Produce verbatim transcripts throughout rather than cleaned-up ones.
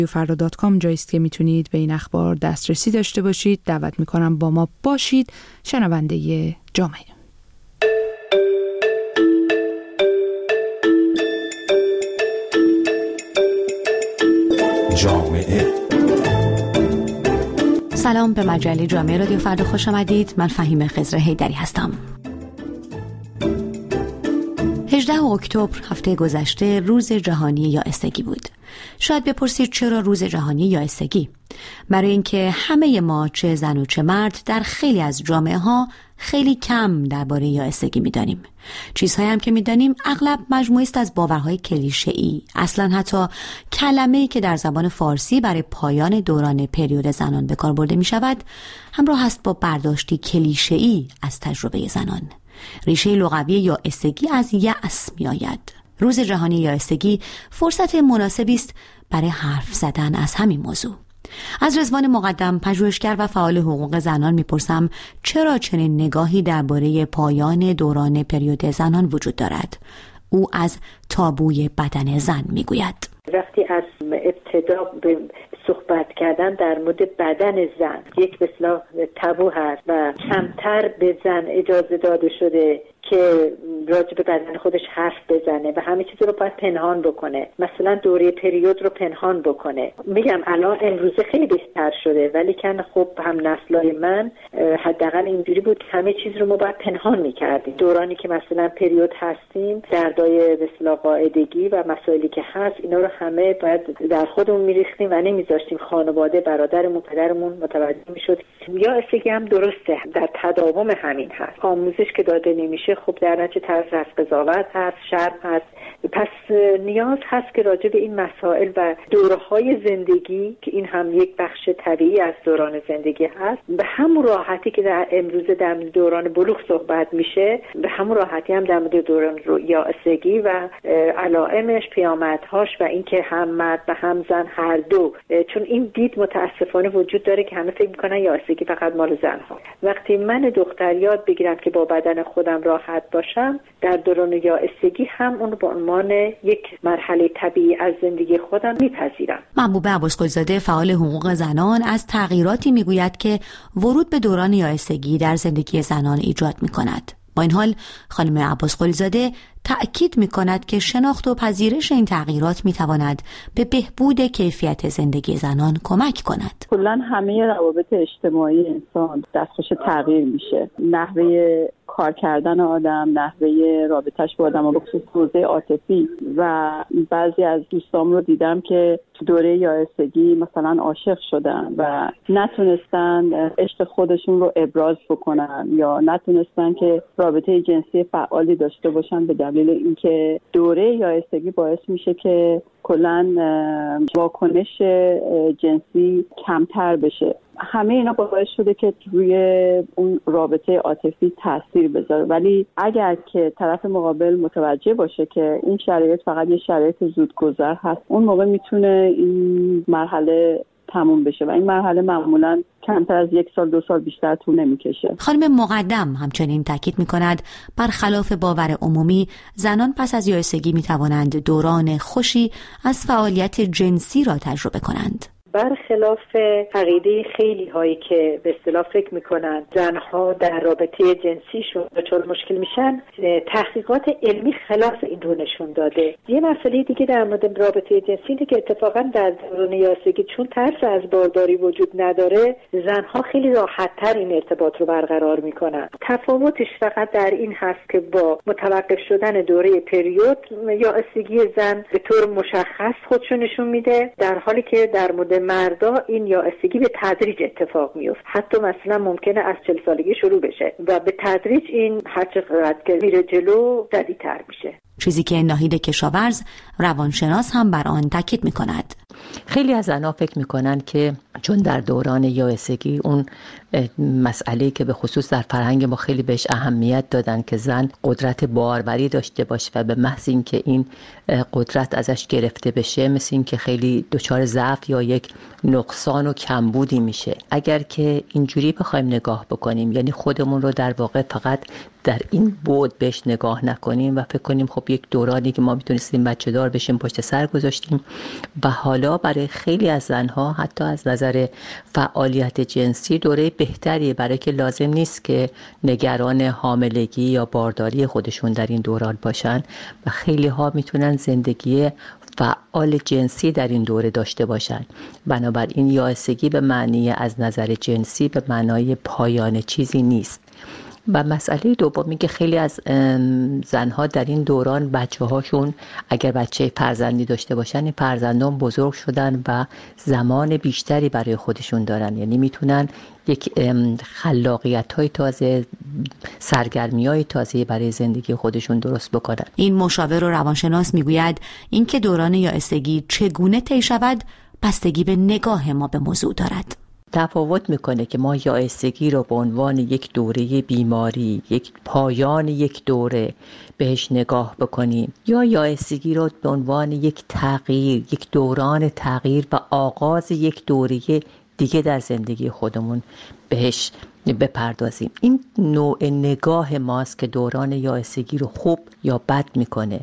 فردا دات کام جایی است که میتونید به این اخبار دسترسی داشته باشید. دعوت میکنم با ما باشید. شنونده جامعه جامعه سلام، به مجله جامعه رادیو فردا خوش آمدید. من فهیم خضر حیدری هستم. هجدهم اکتبر هفته گذشته روز جهانی یائسگی بود. شاید بپرسید چرا روز جهانی یائسگی؟ برای اینکه همه ما چه زن و چه مرد در خیلی از جامعه ها خیلی کم درباره یائسگی می‌دانیم. چیزهایی هم که می‌دانیم اغلب مجموعه است از باورهای کلیشه‌ای. اصلاً حتی کلمه‌ای که در زبان فارسی برای پایان دوران پریود زنان به کار برده می‌شود، همراه است با برداشتی کلیشه‌ای از تجربه زنان. ریشه لغوی یائسگی از یأس می‌آید. روز جهانی یائسگی فرصت مناسبی است برای حرف زدن از همین موضوع. از رضوان مقدم، پژوهشگر و فعال حقوق زنان، میپرسم چرا چنین نگاهی درباره پایان دوران پریود زنان وجود دارد. او از تابوی بدن زن میگوید. وقتی از ابتدا به صحبت کردن در مورد بدن زن یک به اصطلاح تابو هست و کمتر به زن اجازه داده شده که راجع به بدن خودش حرف بزنه و همه چیز رو باید پنهان بکنه، مثلا دوره پریود رو پنهان بکنه. میگم الان امروزه خیلی بهتر شده، ولی کن خب هم نسلای من حداقل اینجوری بود که همه چیز رو ما باید پنهان میکردیم. دورانی که مثلا پریود هستیم، دردای به اصطلاح قاعدگی و مسائلی که هست، اینا رو همه باید در خودمون میریختیم و نمیذاشتیم خانواده، برادرمون، پدرمون متوجه میشد. یائسگی هم درسته در تداوم همین هست. آموزش که داده نمیشه، خب در نتیجه طرز از قضاوت هست، شرم هست. پس نیاز هست که راجع به این مسائل و دوره‌های زندگی که این هم یک بخش طبیعی از دوران زندگی هست، به همون راحتی که در امروزه در دوران بلوغ صحبت میشه، به همون راحتی هم در مورد دوران یائسگی و علائمش، پیامدهاش و اینکه هم مرد و هم زن هر دو، چون این دید متاسفانه وجود داره که همه فکر میکنن یائسگی فقط مال زن‌ها. وقتی من دختر یاد بگیرم که با بدن خودم راحت باشم، در دوران یائسگی هم اون به عنوان یک مرحله طبیعی از زندگی خودم میپذیرم. محبوبه عباسقلی‌زاده، فعال حقوق زنان، از تغییراتی میگوید که ورود به دوران یائسگی در زندگی زنان ایجاد میکند. با این حال خانم عباسقلی‌زاده تأکید می‌کند که شناخت و پذیرش این تغییرات می‌تواند به بهبود کیفیت زندگی زنان کمک کند. کلاً همه روابط اجتماعی انسان دستخوش تغییر میشه. نحوه کار کردن آدم، نحوه رابطش با آدم، به خصوص حوزه عاطفی، و بعضی از دوستام رو دیدم که تو دوره یائسگی مثلا عاشق شدن و نتونستن عشق خودشون رو ابراز بکنن یا نتونستن که رابطه جنسی فعالی داشته باشن به دلیل اینکه دوره یائسگی باعث میشه که کلاً واکنش جنسی کمتر بشه. همه اینا باعث شده که روی اون رابطه عاطفی تاثیر بذاره، ولی اگر که طرف مقابل متوجه باشه که این شرایط فقط یه شرایط زودگذر هست، اون موقع میتونه این مرحله تموم بشه و این مرحله معمولاً کمتر از یک سال دو سال بیشتر طول نمیکشه. خانم مقدم همچنین تاکید میکند برخلاف باور عمومی، زنان پس از یائسگی میتوانند دوران خوشی از فعالیت جنسی را تجربه کنند. برخلاف عقیده خیلی هایی که به اصطلاح فکر میکنن زنها در رابطه جنسیشون دچار مشکل میشن، تحقیقات علمی خلاف این رو نشون داده. یه مسئله دیگه در مورد رابطه جنسی اینه که اتفاقا در دوران یائسگی چون ترس از بارداری وجود نداره، زنها خیلی راحت‌تر این ارتباط رو برقرار میکنن. تفاوتش فقط در این هست که با متوقف شدن دوره پریود، یائسگی زن به طور مشخص خودشو نشون میده، در حالی که در مورد مردا این یائسگی به تدریج اتفاق میفته. حتی مثلا ممکنه از چهل سالگی شروع بشه و به تدریج این هر چقدر که میره جلو شدیدتر میشه. چیزی که ناهید کشاورز، روانشناس، هم بر آن تاکید میکند. خیلی از زنها فکر میکنن که چون در دوران یائسگی اون مسئله که به خصوص در فرهنگ ما خیلی بهش اهمیت دادن که زن قدرت باروری داشته باشه و به محض اینکه این قدرت ازش گرفته بشه، مثل این که خیلی دچار ضعف یا یک نقصان و کمبودی میشه. اگر که اینجوری بخوایم نگاه بکنیم، یعنی خودمون رو در واقع فقط در این بعد بهش نگاه نکنیم و فکر کنیم خب یک دورانی که ما میتونستیم بچه دار بشیم پشت سر گذاشتیم و حالا برای خیلی از زنها حتی از نظر فعالیت جنسی دوره بهتری، برای که لازم نیست که نگران حاملگی یا بارداری خودشون در این دوران باشن و خیلی ها میتونن زندگی فعال جنسی در این دوره داشته باشن. بنابراین یائسگی به معنی از نظر جنسی به معنای پایان چیزی نیست. و مسئله دومی که خیلی از زنها در این دوران بچه هاشون اگر بچه فرزندی داشته باشن، این فرزندان بزرگ شدن و زمان بیشتری برای خودشون دارن، یعنی میتونن یک خلاقیت های تازه، سرگرمی های تازه برای زندگی خودشون درست بکنن. این مشاور و روانشناس میگوید اینکه دوران یائسگی چگونه طی شود بستگی به نگاه ما به موضوع دارد. تفاوت میکنه که ما یائسگی رو به عنوان یک دوره بیماری، یک پایان یک دوره بهش نگاه بکنیم یا یائسگی رو به عنوان یک تغییر، یک دوران تغییر و آغاز یک دوره دیگه در زندگی خودمون بهش بپردازیم. این نوع نگاه ماست که دوران یائسگی رو خوب یا بد میکنه.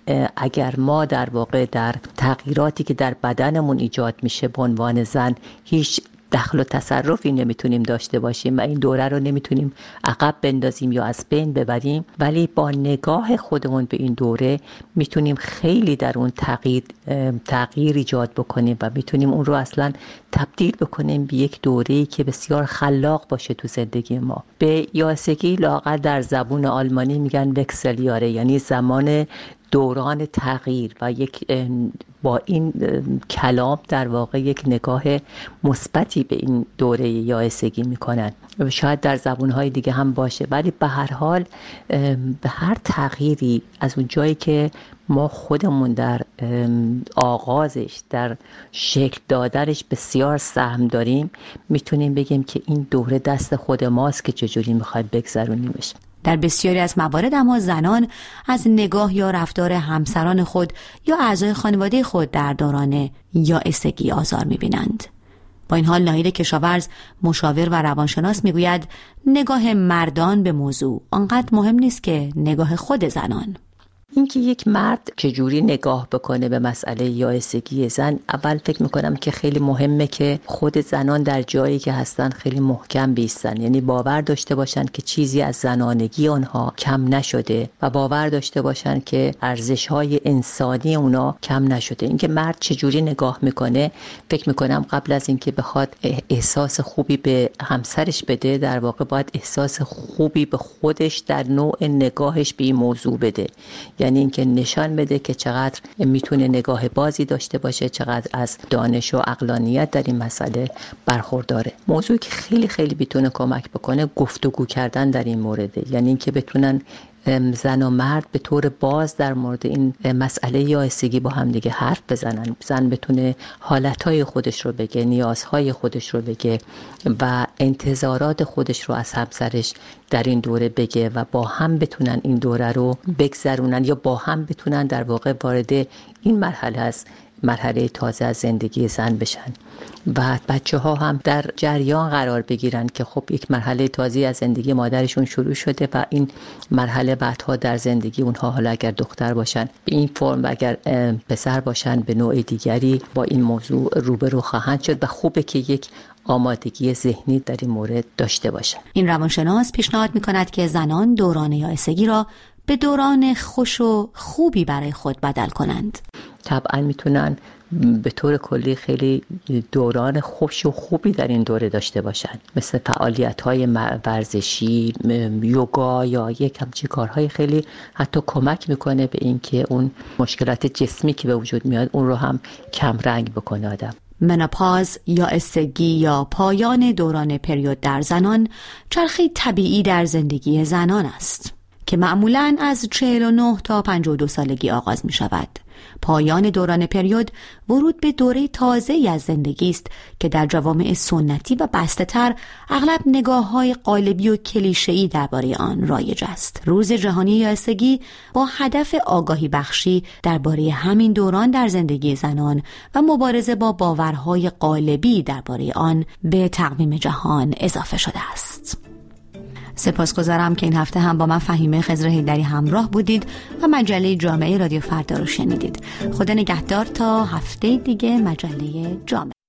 اگر ما در واقع در تغییراتی که در بدنمون ایجاد میشه به عنوان زن هیچ دخل و تصرفی نمیتونیم داشته باشیم و این دوره رو نمیتونیم عقب بندازیم یا از بین ببریم، ولی با نگاه خودمون به این دوره میتونیم خیلی در اون تغییر تغییر ایجاد بکنیم و میتونیم اون رو اصلا تبدیل بکنیم به یک دوره‌ای که بسیار خلاق باشه تو زندگی ما. به یائسگی لااقل در زبون آلمانی میگن وکسلیاره، یعنی زمان دوران تغییر و یک با این کلام در واقع یک نگاه مثبتی به این دوره یائسگی میکنن. شاید در زبونهای دیگه هم باشه، ولی به هر حال به هر تغییری از اون جایی که ما خودمون در آغازش، در شکل دادنش بسیار سهم داریم، میتونیم بگیم که این دوره دست خود ماست که چجوری میخوایم بگذرونیمش. در بسیاری از موارد اما زنان از نگاه یا رفتار همسران خود یا اعضای خانواده خود در دوران یائسگی آزار می‌بینند. با این حال ناهید کشاورز، مشاور و روانشناس میگوید نگاه مردان به موضوع آنقدر مهم نیست که نگاه خود زنان. اینکه یک مرد چجوری نگاه بکنه به مسئله یائسگی زن، اول فکر میکنم که خیلی مهمه که خود زنان در جایی که هستن خیلی محکم بیستن، یعنی باور داشته باشن که چیزی از زنانگی اونها کم نشده و باور داشته باشن که ارزش‌های انسانی اونا کم نشده. اینکه مرد چجوری نگاه میکنه، فکر میکنم قبل از اینکه بخواد احساس خوبی به همسرش بده، در واقع باید احساس خوبی به خودش در نوع نگاهش به این موضوع بده. یعنی اینکه نشان بده که چقدر میتونه نگاه بازی داشته باشه، چقدر از دانش و عقلانیت در این مسئله برخورداره. موضوعی که خیلی خیلی میتونه کمک بکنه گفتگو کردن در این مورد، یعنی اینکه بتونن زن و مرد به طور باز در مورد این مسئله یائسگی با هم دیگه حرف بزنن. زن بتونه حالتهای خودش رو بگه، نیازهای خودش رو بگه و انتظارات خودش رو از همسرش در این دوره بگه و با هم بتونن این دوره رو بگذرونن یا با هم بتونن در واقع وارد این مرحله از مرحله تازه از زندگی زن بشن و بچه ها هم در جریان قرار بگیرن که خب یک مرحله تازه از زندگی مادرشون شروع شده و این مرحله بعدها در زندگی اونها، حالا اگر دختر باشن به این فرم و اگر پسر باشن به نوع دیگری، با این موضوع روبرو خواهند شد و خوبه که یک آمادگی ذهنی در این مورد داشته باشن. این روانشناس پیشنهاد می‌کند که زنان دوران یائسگی را به دوران خوش و خوبی برای خود بدل کنند. طبعا میتونن به طور کلی خیلی دوران خوش و خوبی در این دوره داشته باشن، مثل فعالیت‌های ورزشی، یوگا یا یک همچین کارهای خیلی حتی کمک میکنه به اینکه اون مشکلات جسمی که به وجود میاد اون رو هم کم رنگ بکنه آدم. منوپاز، یائسگی یا پایان دوران پریود در زنان چرخی طبیعی در زندگی زنان است که معمولاً از چهل و نه تا پنجاه و دو سالگی آغاز می شود. پایان دوران پریود ورود به دوره تازه‌ای از زندگی است که در جوامع سنتی و بسته‌تر اغلب نگاه‌های قالبی و کلیشه‌ای درباره آن رایج است. روز جهانی یائسگی با هدف آگاهی بخشی درباره همین دوران در زندگی زنان و مبارزه با باورهای قالبی درباره آن به تقویم جهان اضافه شده است. سپاسگزارم که این هفته هم با من فهیمه خضر حیدری همراه بودید و مجله جامعه رادیو فردا رو شنیدید. خدا نگهدار تا هفته دیگه مجله جامعه.